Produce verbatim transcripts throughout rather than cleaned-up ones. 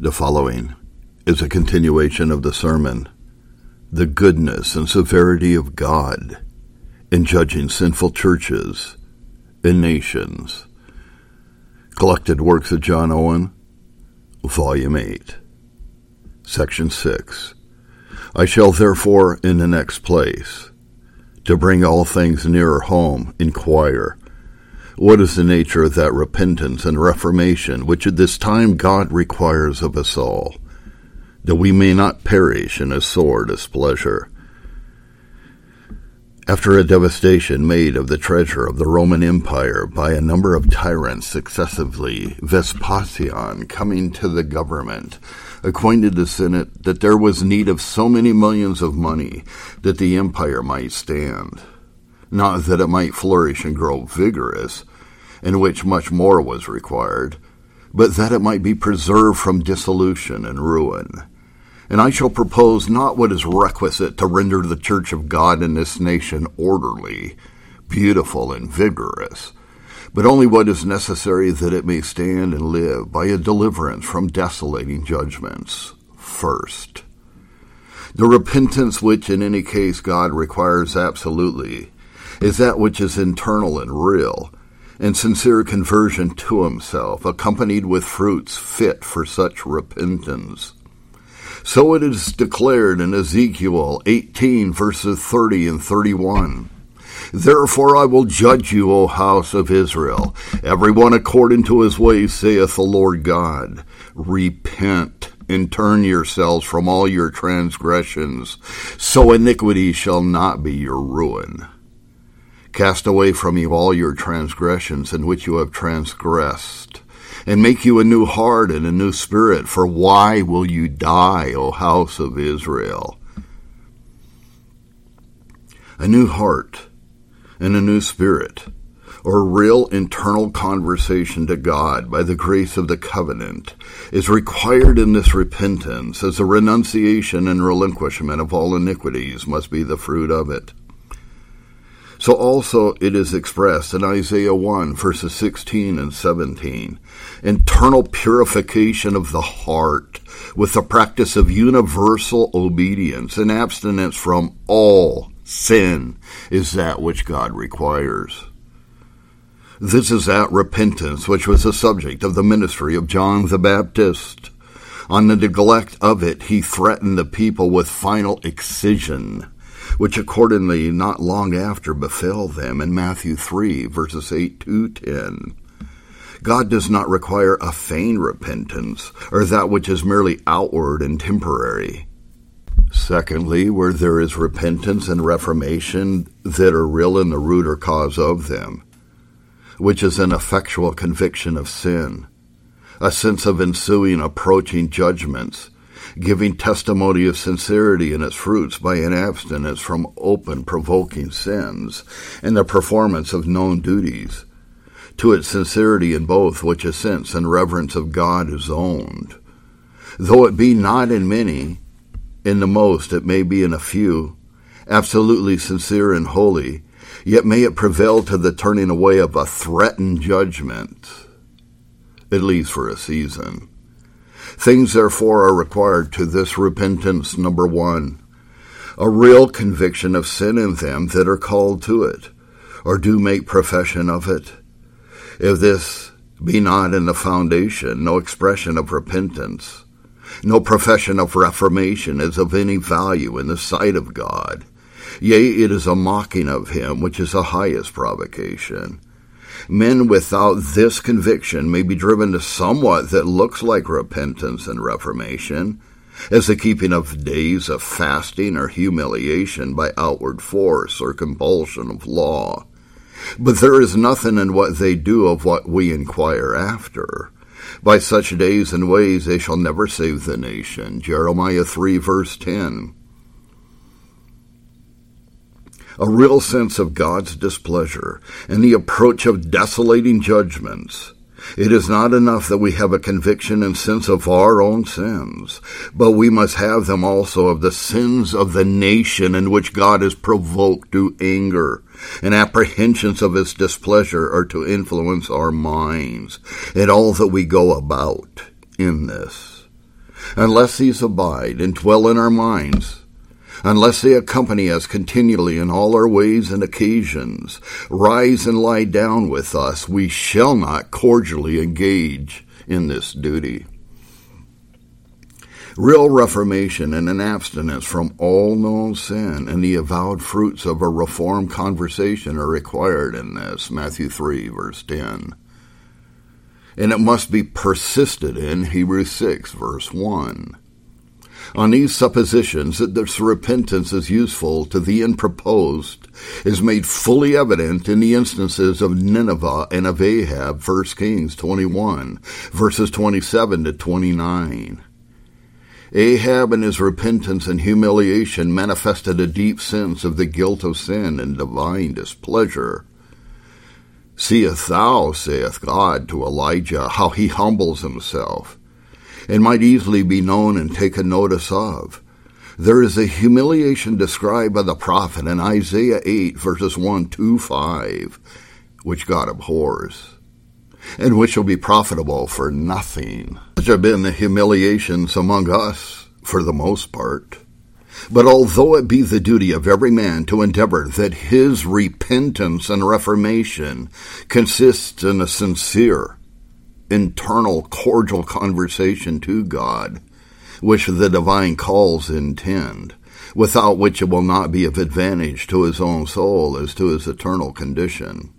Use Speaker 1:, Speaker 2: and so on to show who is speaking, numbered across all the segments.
Speaker 1: The following is a continuation of the sermon, The Goodness and Severity of God in Judging Sinful Churches and Nations. Collected Works of John Owen, Volume eight, Section six. I shall therefore in the next place, to bring all things nearer home, inquire, what is the nature of that repentance and reformation which at this time God requires of us all, that we may not perish in his sore displeasure? After a devastation made of the treasure of the Roman Empire by a number of tyrants successively, Vespasian, coming to the government, acquainted the Senate that there was need of so many millions of money that the empire might stand, not that it might flourish and grow vigorous, in which much more was required, but that it might be preserved from dissolution and ruin. And I shall propose not what is requisite to render the church of God in this nation orderly, beautiful, and vigorous, but only what is necessary that it may stand and live by a deliverance from desolating judgments. First, the repentance which in any case God requires absolutely is that which is internal and real, and sincere conversion to himself, accompanied with fruits fit for such repentance. So it is declared in Ezekiel eighteen, verses thirty and thirty-one. Therefore I will judge you, O house of Israel, every one according to his ways, saith the Lord God. Repent and turn yourselves from all your transgressions, so iniquity shall not be your ruin. Cast away from you all your transgressions in which you have transgressed, and make you a new heart and a new spirit, for why will you die, O house of Israel? A new heart and a new spirit, or real internal conversation to God by the grace of the covenant, is required in this repentance, as a renunciation and relinquishment of all iniquities must be the fruit of it. So also it is expressed in Isaiah one, verses sixteen and seventeen, internal purification of the heart with the practice of universal obedience and abstinence from all sin is that which God requires. This is that repentance which was the subject of the ministry of John the Baptist. On the neglect of it, he threatened the people with final excision, which accordingly not long after befell them in Matthew three, verses eight to ten. God does not require a feigned repentance, or that which is merely outward and temporary. Secondly, where there is repentance and reformation that are real in the root or cause of them, which is an effectual conviction of sin, a sense of ensuing approaching judgments, giving testimony of sincerity in its fruits by an abstinence from open provoking sins and the performance of known duties, to its sincerity in both which a sense and reverence of God is owned. Though it be not in many, in the most it may be in a few, absolutely sincere and holy, yet may it prevail to the turning away of a threatened judgment, at least for a season. Things, therefore, are required to this repentance. Number one, a real conviction of sin in them that are called to it, or do make profession of it. If this be not in the foundation, no expression of repentance, no profession of reformation is of any value in the sight of God. Yea, it is a mocking of him, which is the highest provocation. Men without this conviction may be driven to somewhat that looks like repentance and reformation, as the keeping of days of fasting or humiliation by outward force or compulsion of law. But there is nothing in what they do of what we inquire after. By such days and ways they shall never save the nation. Jeremiah three, verse ten. A real sense of God's displeasure and the approach of desolating judgments. It is not enough that we have a conviction and sense of our own sins, but we must have them also of the sins of the nation in which God is provoked to anger, and apprehensions of his displeasure are to influence our minds and all that we go about in this. unless these abide and dwell in our minds, unless they accompany us continually in all our ways and occasions, rise and lie down with us, we shall not cordially engage in this duty. Real reformation and an abstinence from all known sin and the avowed fruits of a reformed conversation are required in this, Matthew three, verse ten. And it must be persisted in, Hebrews six, verse one. On these suppositions that this repentance is useful to the end proposed is made fully evident in the instances of Nineveh and of Ahab, First Kings twenty-one, verses twenty-seven to twenty-nine. Ahab in his repentance and humiliation manifested a deep sense of the guilt of sin and divine displeasure. Seest thou, saith God to Elijah, how he humbles himself, and might easily be known and taken notice of. There is a humiliation described by the prophet in Isaiah eight, verses one to five, which God abhors, and which will be profitable for nothing. Such have been the humiliations among us, for the most part. But although it be the duty of every man to endeavor that his repentance and reformation consists in a sincere, internal, cordial conversation to God, which the divine calls intend, without which it will not be of advantage to his own soul as to his eternal condition.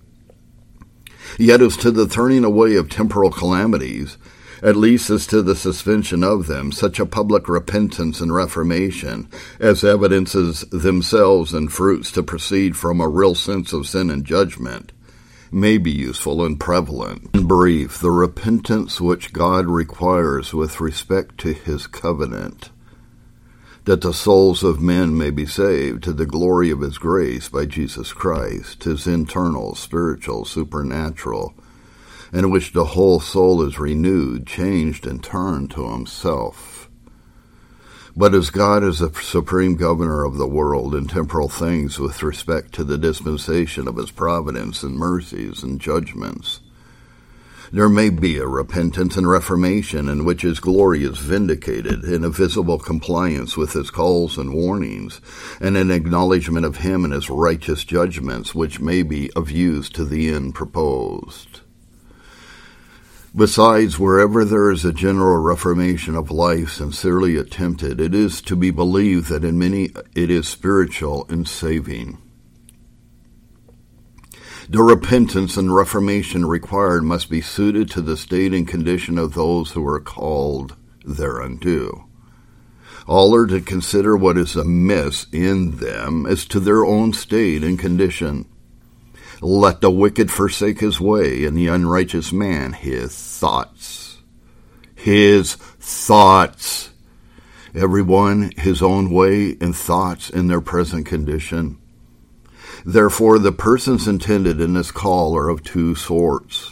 Speaker 1: Yet as to the turning away of temporal calamities, at least as to the suspension of them, such a public repentance and reformation, as evidences themselves and fruits to proceed from a real sense of sin and judgment, may be useful and prevalent. In brief, the repentance which God requires with respect to his covenant, that the souls of men may be saved to the glory of his grace by Jesus Christ, his internal, spiritual, supernatural, in which the whole soul is renewed, changed, and turned to himself. But as God is the supreme governor of the world in temporal things with respect to the dispensation of his providence and mercies and judgments, there may be a repentance and reformation in which his glory is vindicated in a visible compliance with his calls and warnings, and an acknowledgment of him and his righteous judgments, which may be of use to the end proposed. Besides, wherever there is a general reformation of life sincerely attempted, it is to be believed that in many it is spiritual and saving. The repentance and reformation required must be suited to the state and condition of those who are called thereunto. All are to consider what is amiss in them as to their own state and condition. Let the wicked forsake his way, and the unrighteous man his thoughts. His thoughts. Everyone his own way and thoughts in their present condition. Therefore, the persons intended in this call are of two sorts.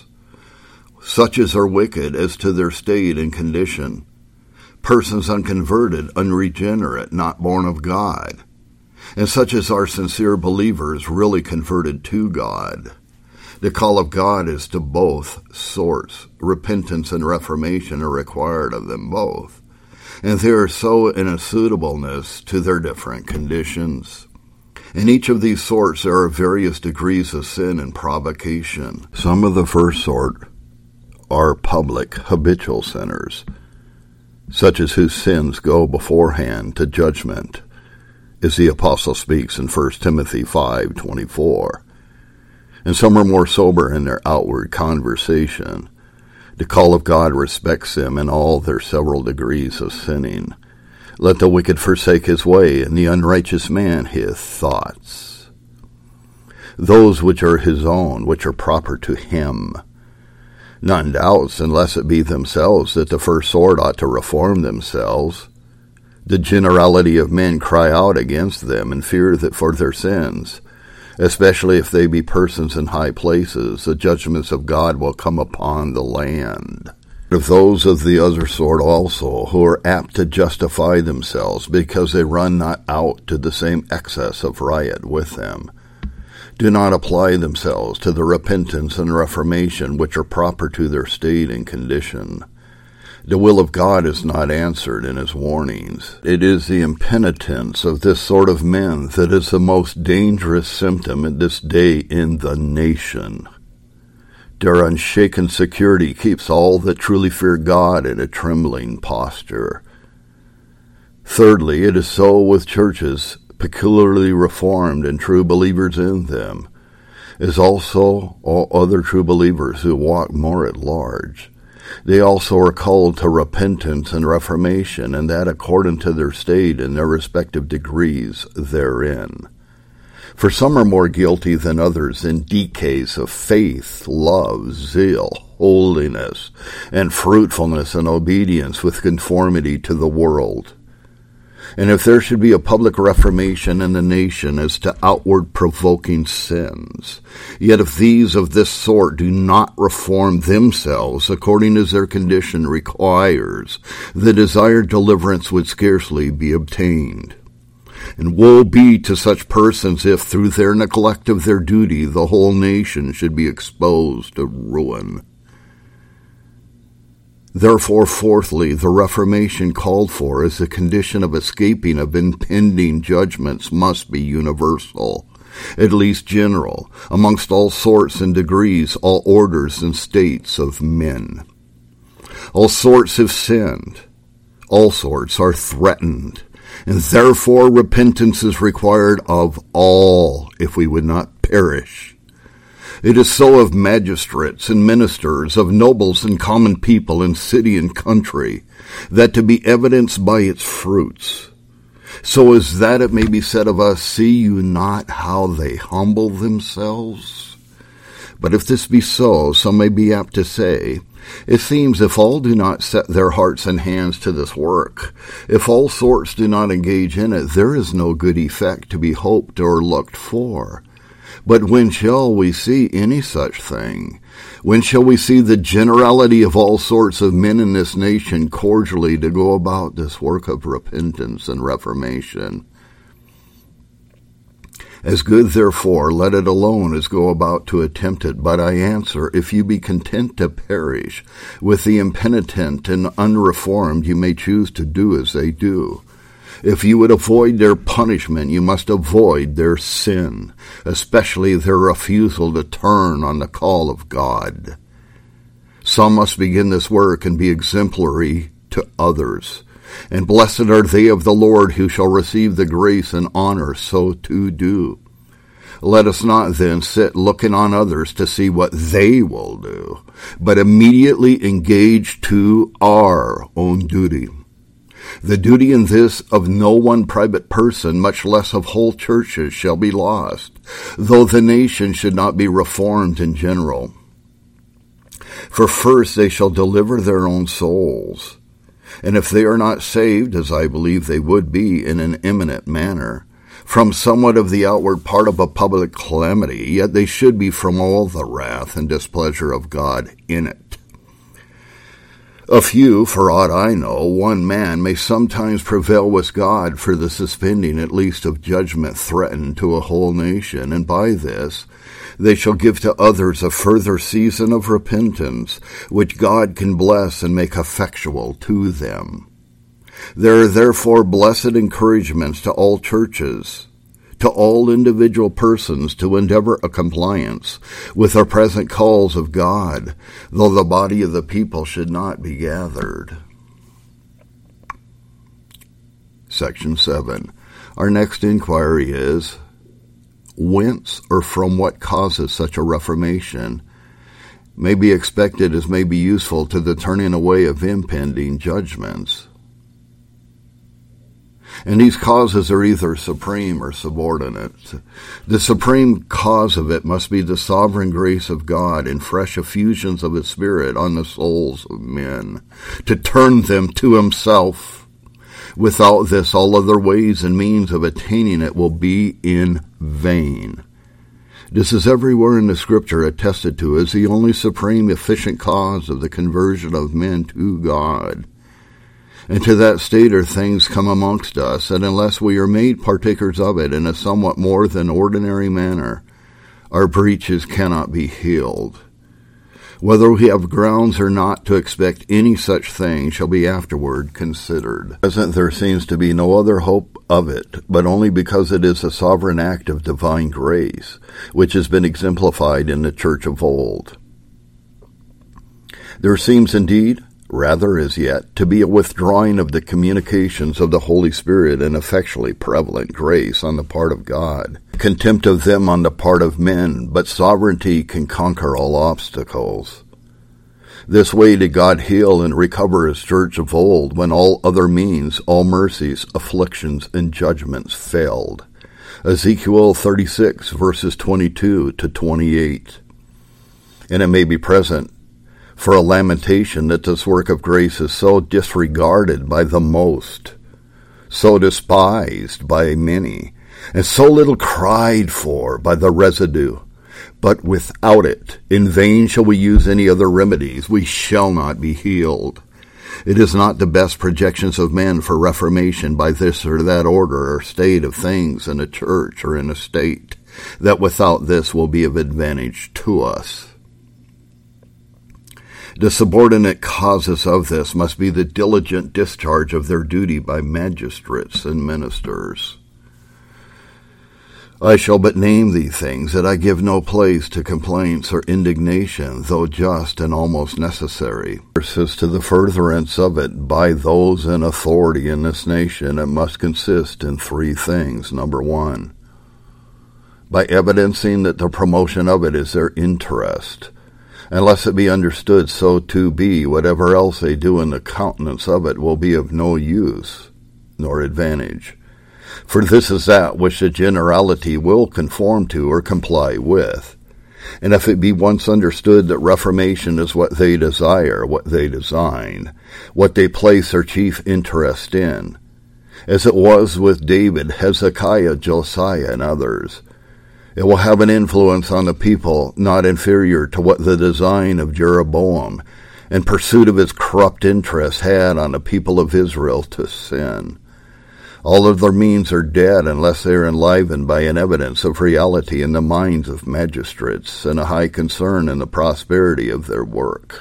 Speaker 1: Such as are wicked as to their state and condition. Persons unconverted, unregenerate, not born of God. And such as are sincere believers, really converted to God. The call of God is to both sorts. Repentance and reformation are required of them both, and they are so in a suitableness to their different conditions. In each of these sorts there are various degrees of sin and provocation. Some of the first sort are public, habitual sinners, such as whose sins go beforehand to judgment, as the apostle speaks in First Timothy five twenty-four. And some are more sober in their outward conversation. The call of God respects them in all their several degrees of sinning. Let the wicked forsake his way, and the unrighteous man his thoughts. Those which are his own, which are proper to him. None doubts, unless it be themselves, that the first sort ought to reform themselves. The generality of men cry out against them and fear that for their sins, especially if they be persons in high places, the judgments of God will come upon the land. Of those of the other sort also, who are apt to justify themselves because they run not out to the same excess of riot with them, do not apply themselves to the repentance and reformation which are proper to their state and condition. The will of God is not answered in his warnings. It is the impenitence of this sort of men that is the most dangerous symptom at this day in the nation. Their unshaken security keeps all that truly fear God in a trembling posture. Thirdly, it is so with churches peculiarly reformed and true believers in them, as also all other true believers who walk more at large. They also are called to repentance and reformation, and that according to their state and their respective degrees therein. For some are more guilty than others in decays of faith, love, zeal, holiness, and fruitfulness and obedience with conformity to the world. And if there should be a public reformation in the nation as to outward provoking sins, yet if these of this sort do not reform themselves according as their condition requires, the desired deliverance would scarcely be obtained. And woe be to such persons if, through their neglect of their duty, the whole nation should be exposed to ruin. Therefore, fourthly, the reformation called for as a condition of escaping of impending judgments must be universal, at least general, amongst all sorts and degrees, all orders and states of men. All sorts have sinned, all sorts are threatened, and therefore repentance is required of all if we would not perish. It is so of magistrates and ministers, of nobles and common people in city and country, that to be evidenced by its fruits. So is that it may be said of us, see you not how they humble themselves? But if this be so, some may be apt to say, it seems if all do not set their hearts and hands to this work, if all sorts do not engage in it, there is no good effect to be hoped or looked for. But when shall we see any such thing? When shall we see the generality of all sorts of men in this nation cordially to go about this work of repentance and reformation? As good, therefore, let it alone as go about to attempt it. But I answer, if you be content to perish with the impenitent and unreformed, you may choose to do as they do. If you would avoid their punishment, you must avoid their sin, especially their refusal to turn on the call of God. Some must begin this work and be exemplary to others. And blessed are they of the Lord who shall receive the grace and honor so to do. Let us not then sit looking on others to see what they will do, but immediately engage to our own duty. The duty in this of no one private person, much less of whole churches, shall be lost, though the nation should not be reformed in general. For first they shall deliver their own souls, and if they are not saved, as I believe they would be in an imminent manner, from somewhat of the outward part of a public calamity, yet they should be from all the wrath and displeasure of God in it. A few, for aught I know, one man may sometimes prevail with God for the suspending at least of judgment threatened to a whole nation, and by this they shall give to others a further season of repentance, which God can bless and make effectual to them. There are therefore blessed encouragements to all churches, to all individual persons to endeavor a compliance with the present calls of God, though the body of the people should not be gathered. Section seven. Our next inquiry is, whence or from what causes such a reformation may be expected as may be useful to the turning away of impending judgments. And these causes are either supreme or subordinate. The supreme cause of it must be the sovereign grace of God and fresh effusions of His Spirit on the souls of men, to turn them to Himself. Without this, all other ways and means of attaining it will be in vain. This is everywhere in the Scripture attested to as the only supreme efficient cause of the conversion of men to God. And to that state are things come amongst us, and unless we are made partakers of it in a somewhat more than ordinary manner, our breaches cannot be healed. Whether we have grounds or not to expect any such thing shall be afterward considered. At present there seems to be no other hope of it, but only because it is a sovereign act of divine grace, which has been exemplified in the church of old. There seems indeed, rather as yet, to be a withdrawing of the communications of the Holy Spirit and effectually prevalent grace on the part of God, contempt of them on the part of men, but sovereignty can conquer all obstacles. This way did God heal and recover his church of old, when all other means, all mercies, afflictions, and judgments failed. Ezekiel thirty-six, verses twenty-two to twenty-eight. And it may be present for a lamentation that this work of grace is so disregarded by the most, so despised by many, and so little cried for by the residue. But without it, in vain shall we use any other remedies, we shall not be healed. It is not the best projections of men for reformation by this or that order or state of things in a church or in a state, that without this will be of advantage to us. The subordinate causes of this must be the diligent discharge of their duty by magistrates and ministers. I shall but name these things, that I give no place to complaints or indignation, though just and almost necessary. As to the furtherance of it by those in authority in this nation, it must consist in three things. Number one, by evidencing that the promotion of it is their interest, unless it be understood so to be, whatever else they do in the countenance of it will be of no use nor advantage. For this is that which the generality will conform to or comply with. And if it be once understood that reformation is what they desire, what they design, what they place their chief interest in, as it was with David, Hezekiah, Josiah, and others, it will have an influence on the people not inferior to what the design of Jeroboam and pursuit of his corrupt interests had on the people of Israel to sin. All of their means are dead unless they are enlivened by an evidence of reality in the minds of magistrates and a high concern in the prosperity of their work.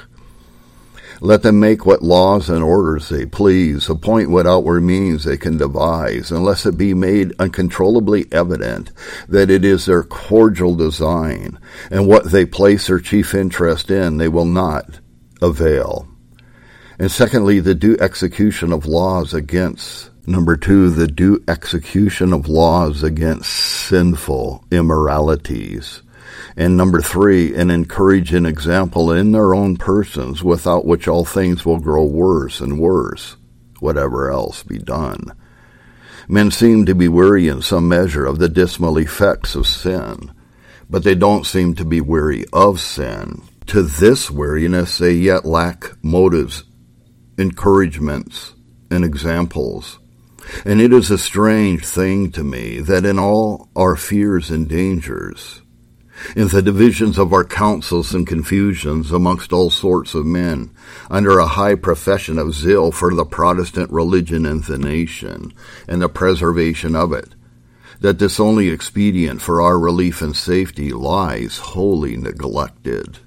Speaker 1: Let them make what laws and orders they please, appoint what outward means they can devise, unless it be made uncontrollably evident that it is their cordial design, and what they place their chief interest in they will not avail. And secondly, the due execution of laws against Number two, the due execution of laws against sinful immoralities. And number three, an encouraging example in their own persons, without which all things will grow worse and worse, whatever else be done. Men seem to be weary in some measure of the dismal effects of sin, but they don't seem to be weary of sin. To this weariness they yet lack motives, encouragements, and examples. And it is a strange thing to me that in all our fears and dangers, in the divisions of our counsels and confusions amongst all sorts of men, under a high profession of zeal for the Protestant religion and the nation, and the preservation of it, that this only expedient for our relief and safety lies wholly neglected.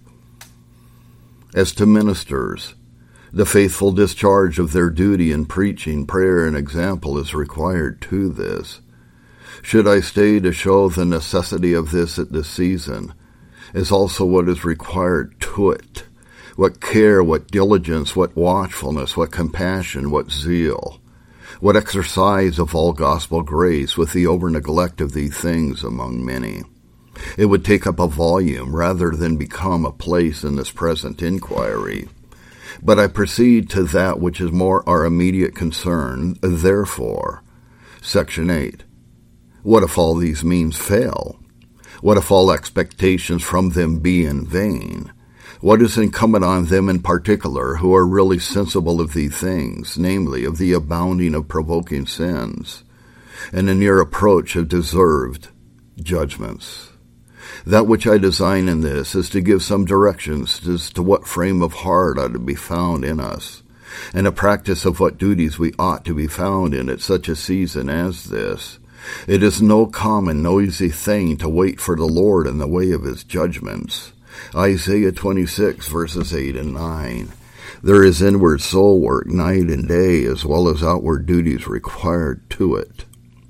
Speaker 1: As to ministers, the faithful discharge of their duty in preaching, prayer, and example is required to this. Should I stay to show the necessity of this at this season, is also what is required to it. What care, what diligence, what watchfulness, what compassion, what zeal, what exercise of all gospel grace with the over-neglect of these things among many. It would take up a volume rather than become a place in this present inquiry. But I proceed to that which is more our immediate concern, therefore. Section eight. What if all these means fail? What if all expectations from them be in vain? What is incumbent on them in particular who are really sensible of these things, namely of the abounding of provoking sins, and the near approach of deserved judgments? That which I design in this is to give some directions as to what frame of heart ought to be found in us, and a practice of what duties we ought to be found in at such a season as this. It is no common, noisy thing to wait for the Lord in the way of his judgments, Isaiah twenty-six, verses eight and nine. There is inward soul work night and day, as well as outward duties required to it,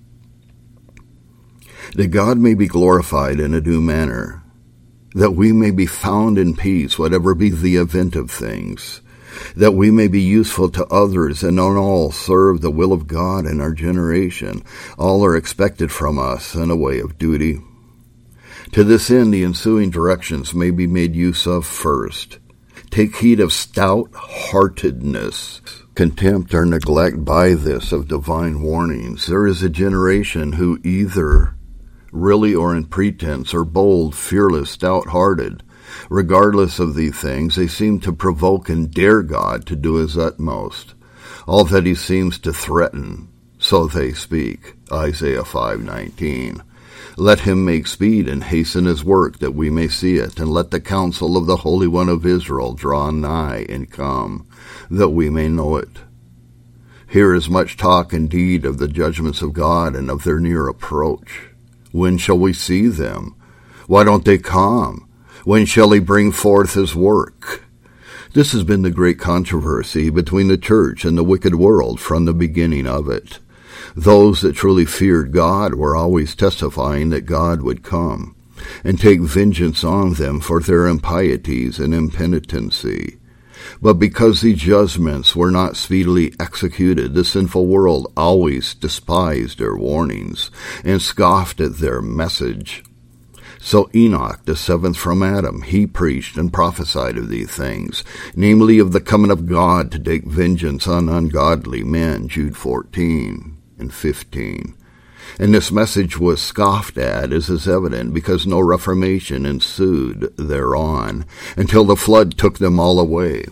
Speaker 1: that God may be glorified in a due manner, that we may be found in peace, whatever be the event of things, that we may be useful to others, and on all serve the will of God in our generation. All are expected from us in a way of duty. To this end, the ensuing directions may be made use of first. Take heed of stout-heartedness, contempt or neglect by this of divine warnings. There is a generation who either really or in pretense are bold, fearless, stout-hearted. Regardless of these things, they seem to provoke and dare God to do his utmost. All that he seems to threaten, so they speak. Isaiah five nineteen. Let him make speed and hasten his work, that we may see it, and let the counsel of the Holy One of Israel draw nigh and come, that we may know it. Here is much talk indeed of the judgments of God and of their near approach. When shall we see them? Why don't they come? When shall he bring forth his work? This has been the great controversy between the church and the wicked world from the beginning of it. Those that truly feared God were always testifying that God would come and take vengeance on them for their impieties and impenitency. But because these judgments were not speedily executed, the sinful world always despised their warnings and scoffed at their message. So Enoch, the seventh from Adam, he preached and prophesied of these things, namely of the coming of God to take vengeance on ungodly men, Jude fourteen and fifteen. And this message was scoffed at, as is evident, because no reformation ensued thereon, until the flood took them all away.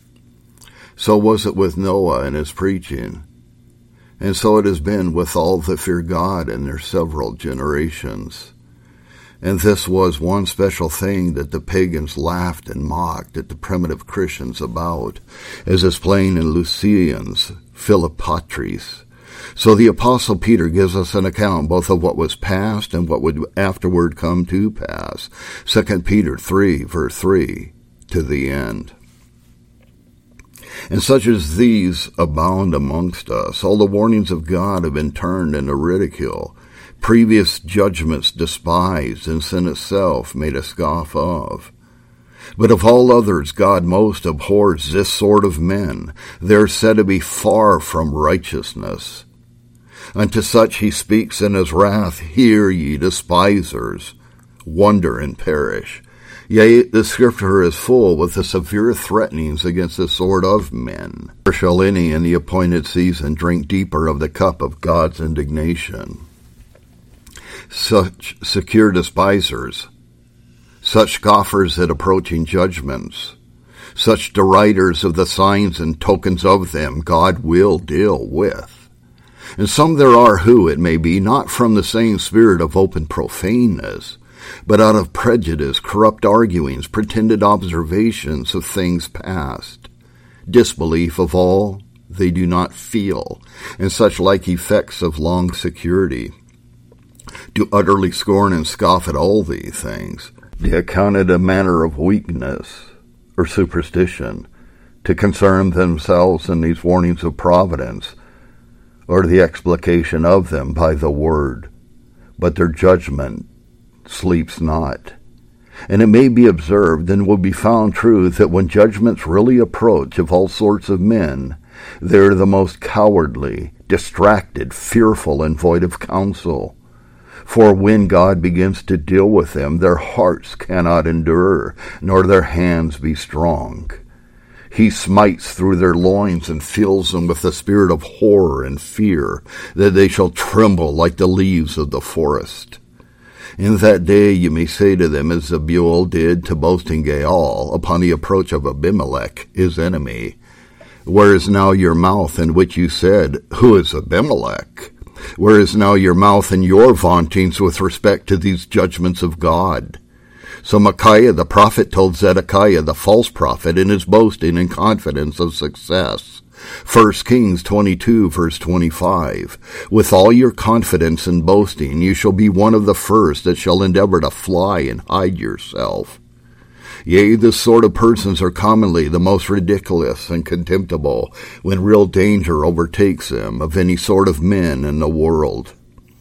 Speaker 1: So was it with Noah and his preaching, and so it has been with all that fear God in their several generations. And this was one special thing that the pagans laughed and mocked at the primitive Christians about, as is plain in Lucian's Philipotris. So the Apostle Peter gives us an account both of what was past and what would afterward come to pass. Second Peter three, verse three, to the end. And such as these abound amongst us. All the warnings of God have been turned into ridicule, previous judgments despised, and sin itself made a scoff of. But of all others God most abhors this sort of men. They are said to be far from righteousness. Unto such he speaks in his wrath, Hear ye, despisers, wonder and perish. Yea, the Scripture is full with the severe threatenings against the sort of men. Nor shall any in the appointed season drink deeper of the cup of God's indignation. Such secure despisers, such scoffers at approaching judgments, such deriders of the signs and tokens of them, God will deal with. And some there are who, it may be, not from the same spirit of open profaneness, but out of prejudice, corrupt arguings, pretended observations of things past, disbelief of all they do not feel, and such like effects of long security, do utterly scorn and scoff at all these things. They account it a manner of weakness or superstition to concern themselves in these warnings of providence, or the explication of them by the word, but their judgment sleeps not. And it may be observed and will be found true that when judgments really approach of all sorts of men, they are the most cowardly, distracted, fearful, and void of counsel. For when God begins to deal with them, their hearts cannot endure, nor their hands be strong. He smites through their loins and fills them with the spirit of horror and fear, that they shall tremble like the leaves of the forest. In that day you may say to them, as Zebul did to boasting Gaal upon the approach of Abimelech, his enemy, Where is now your mouth in which you said, Who is Abimelech? Where is now your mouth in your vauntings with respect to these judgments of God? So Micaiah the prophet told Zedekiah the false prophet in his boasting and confidence of success. First Kings twenty-two, verse twenty-five. With all your confidence and boasting, you shall be one of the first that shall endeavor to fly and hide yourself. Yea, this sort of persons are commonly the most ridiculous and contemptible when real danger overtakes them of any sort of men in the world.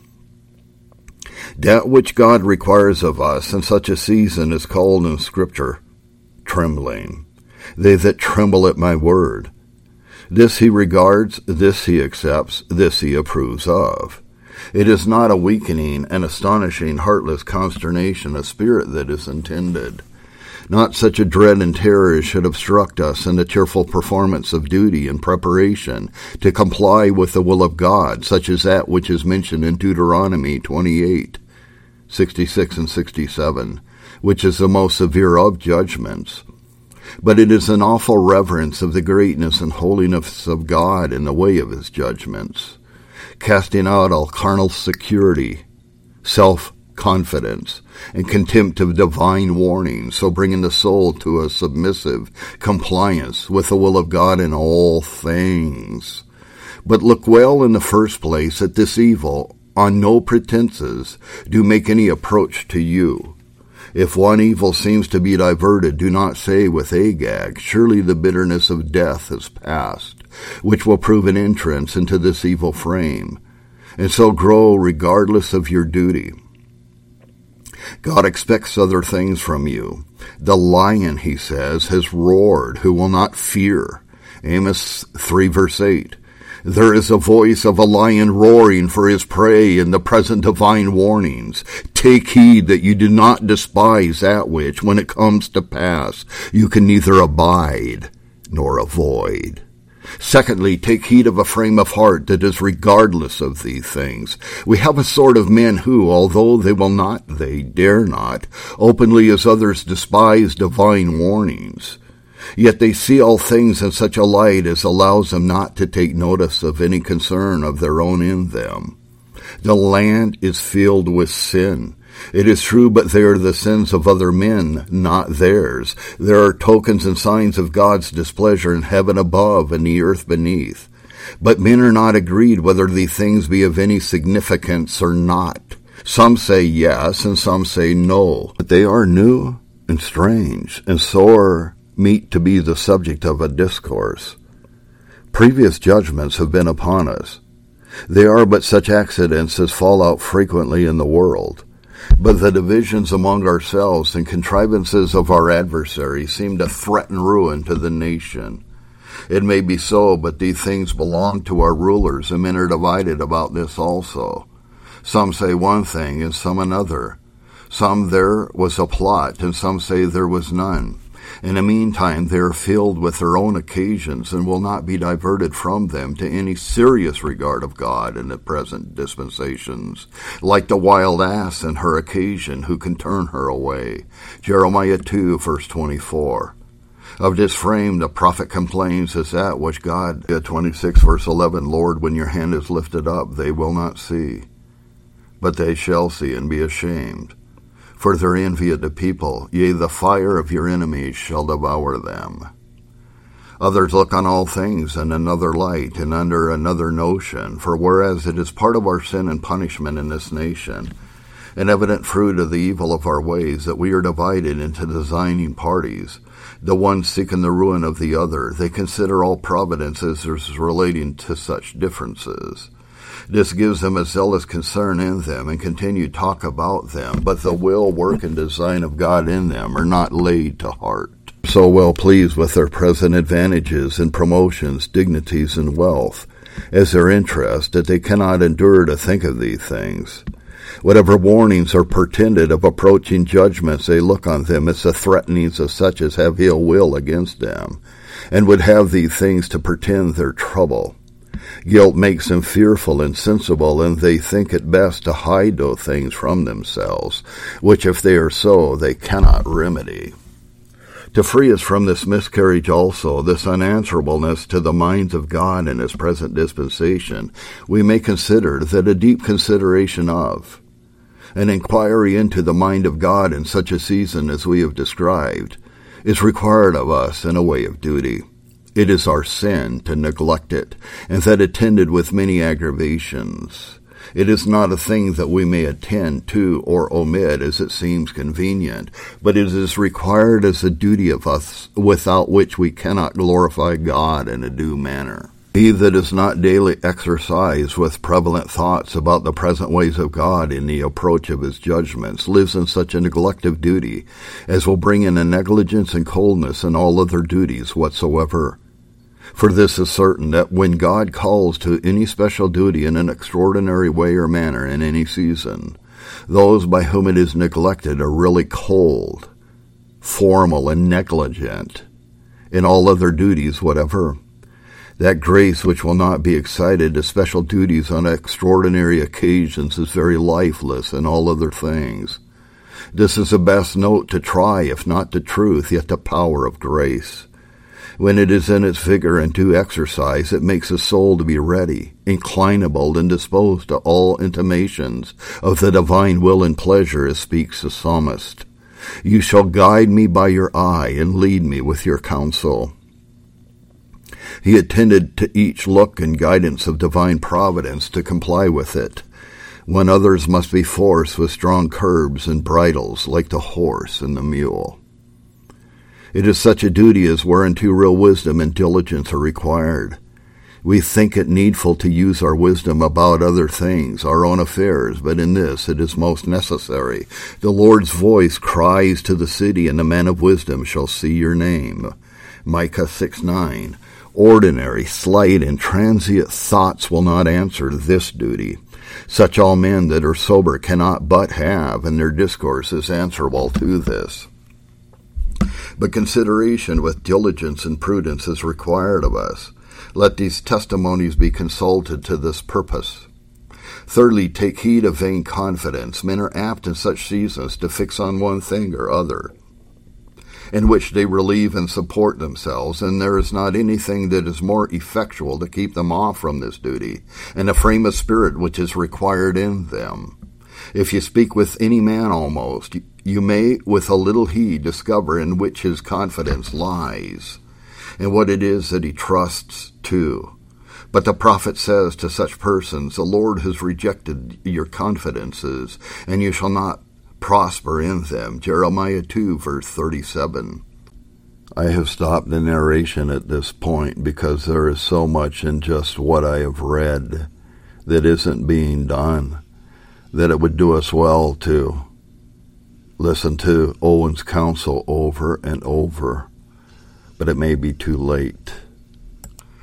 Speaker 1: That which God requires of us in such a season is called in Scripture trembling. They that tremble at my word. This he regards, this he accepts, this he approves of. It is not a weakening and astonishing, heartless consternation of spirit that is intended. Not such a dread and terror as should have struck us in the cheerful performance of duty and preparation to comply with the will of God, such as that which is mentioned in Deuteronomy twenty-eight, sixty-six and sixty-seven, which is the most severe of judgments. But it is an awful reverence of the greatness and holiness of God in the way of his judgments, casting out all carnal security, self-confidence, and contempt of divine warning, so bringing the soul to a submissive compliance with the will of God in all things. But look well in the first place at this evil, on no pretenses do make any approach to you. If one evil seems to be diverted, do not say with Agag, surely the bitterness of death is past, which will prove an entrance into this evil frame, and so grow regardless of your duty. God expects other things from you. The lion, he says, has roared, who will not fear. Amos three verse eight. There is a voice of a lion roaring for his prey in the present divine warnings. Take heed that you do not despise that which, when it comes to pass, you can neither abide nor avoid. Secondly, take heed of a frame of heart that is regardless of these things. We have a sort of men who, although they will not, they dare not, openly as others despise divine warnings, yet they see all things in such a light as allows them not to take notice of any concern of their own in them. The land is filled with sin. It is true, but they are the sins of other men, not theirs. There are tokens and signs of God's displeasure in heaven above and the earth beneath. But men are not agreed whether these things be of any significance or not. Some say yes, and some say no. But they are new and strange, and so are meet to be the subject of a discourse. Previous judgments have been upon us. They are but such accidents as fall out frequently in the world. But the divisions among ourselves and contrivances of our adversaries seem to threaten ruin to the nation. It may be so, but these things belong to our rulers, and men are divided about this also. Some say one thing, and some another. Some there was a plot, and some say there was none. In the meantime, they are filled with their own occasions, and will not be diverted from them to any serious regard of God in the present dispensations, like the wild ass and her occasion, who can turn her away. Jeremiah two, verse twenty-four. Of this frame the prophet complains as that which God, twenty-six, verse eleven, Lord, when your hand is lifted up, they will not see, but they shall see and be ashamed. For their envy at the people, yea, the fire of your enemies shall devour them. Others look on all things in another light and under another notion, for whereas it is part of our sin and punishment in this nation, an evident fruit of the evil of our ways, that we are divided into designing parties, the one seeking the ruin of the other, they consider all providences as relating to such differences. This gives them a zealous concern in them, and continued talk about them, but the will, work, and design of God in them are not laid to heart. So well pleased with their present advantages and promotions, dignities, and wealth, as their interest, that they cannot endure to think of these things. Whatever warnings are pretended of approaching judgments, they look on them as the threatenings of such as have ill will against them, and would have these things to pretend their trouble. Guilt makes them fearful and sensible, and they think it best to hide those things from themselves, which if they are so, they cannot remedy. To free us from this miscarriage also, this unanswerableness to the minds of God in his present dispensation, we may consider that a deep consideration of, an inquiry into the mind of God in such a season as we have described, is required of us in a way of duty. It is our sin to neglect it, and that attended with many aggravations. It is not a thing that we may attend to or omit as it seems convenient, but it is required as a duty of us, without which we cannot glorify God in a due manner. He that is not daily exercised with prevalent thoughts about the present ways of God in the approach of his judgments lives in such a neglect of duty as will bring in a negligence and coldness in all other duties whatsoever. For this is certain, that when God calls to any special duty in an extraordinary way or manner in any season, those by whom it is neglected are really cold, formal, and negligent in all other duties whatever. That grace which will not be excited to special duties on extraordinary occasions is very lifeless in all other things. This is the best note to try, if not to truth, yet the power of grace. When it is in its vigor and due exercise, it makes the soul to be ready, inclinable, and disposed to all intimations of the divine will and pleasure, as speaks the psalmist. You shall guide me by your eye and lead me with your counsel. He attended to each look and guidance of divine providence to comply with it, when others must be forced with strong curbs and bridles like the horse and the mule. It is such a duty as whereunto real wisdom and diligence are required. We think it needful to use our wisdom about other things, our own affairs, but in this it is most necessary. The Lord's voice cries to the city, and the man of wisdom shall see your name. Micah six nine. Ordinary, slight, and transient thoughts will not answer this duty. Such all men that are sober cannot but have, and their discourse is answerable to this. But consideration with diligence and prudence is required of us. Let these testimonies be consulted to this purpose. Thirdly, take heed of vain confidence. Men are apt in such seasons to fix on one thing or other, in which they relieve and support themselves, and there is not anything that is more effectual to keep them off from this duty, and a frame of spirit which is required in them. If you speak with any man almost, you may with a little heed discover in which his confidence lies, and what it is that he trusts to. But the prophet says to such persons, the Lord has rejected your confidences, and you shall not prosper in them. Jeremiah two, verse thirty-seven. I have stopped the narration at this point because there is so much in just what I have read that isn't being done, that it would do us well to listen to Owen's counsel over and over, but it may be too late.